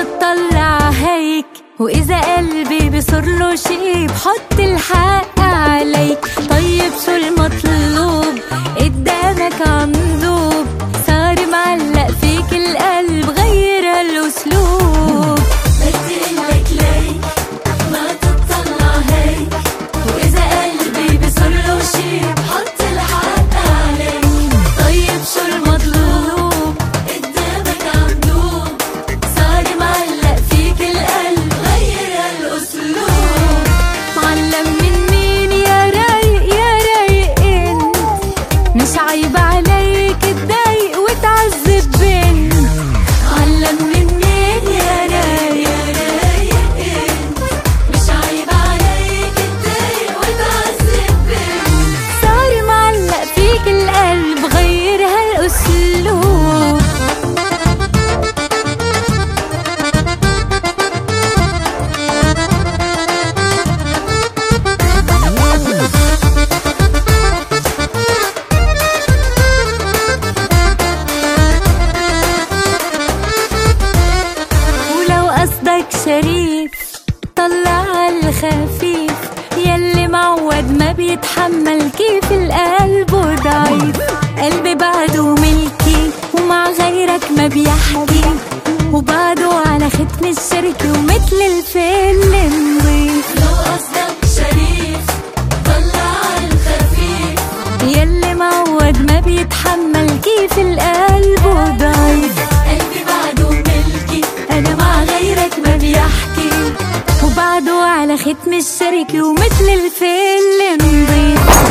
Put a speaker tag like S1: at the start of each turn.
S1: تطلع هيك، وإذا قلبي بصر له شي بحط الحق عليك. طيب شو المطلوب قدامك عم ذوب، صار معلق فيك القلب غير هالأسلوب. بدي قلك ليك ما تطلع هيك، وإذا قلبي بصر له شي بحط الحق عليك. طيب شو المطلوب قدامك عم ذوب، صار معلق فيك القلب غير هالأسلوب. معلم من مين يا رايق يا رايق انت، مش عيب عليك تضايق وتعذب بنت. معلم من مين يا رايق يا رايق انت، مش عيب عليك تضايق وتعذب بنت. صار معلق فيك القلب غير هالأسلوب. ولو قصدك شريف طلع الخفيف، يلي معود ما بيتحمل كيف القلب ضعيف. قلبي بعده ملكي ومع غيرك ما بيحكي، وبعده على ختم الشركة ومثل الفل نضيف. لو قصدك شريف طلع الخفيف، يلي معود ما بيتحمل كيف القلب ضعيف. قلبي بعده ملكي أنا مع غيرك ما بيحكي، وبعده على ختم الشركة ومثل الفل نضيف.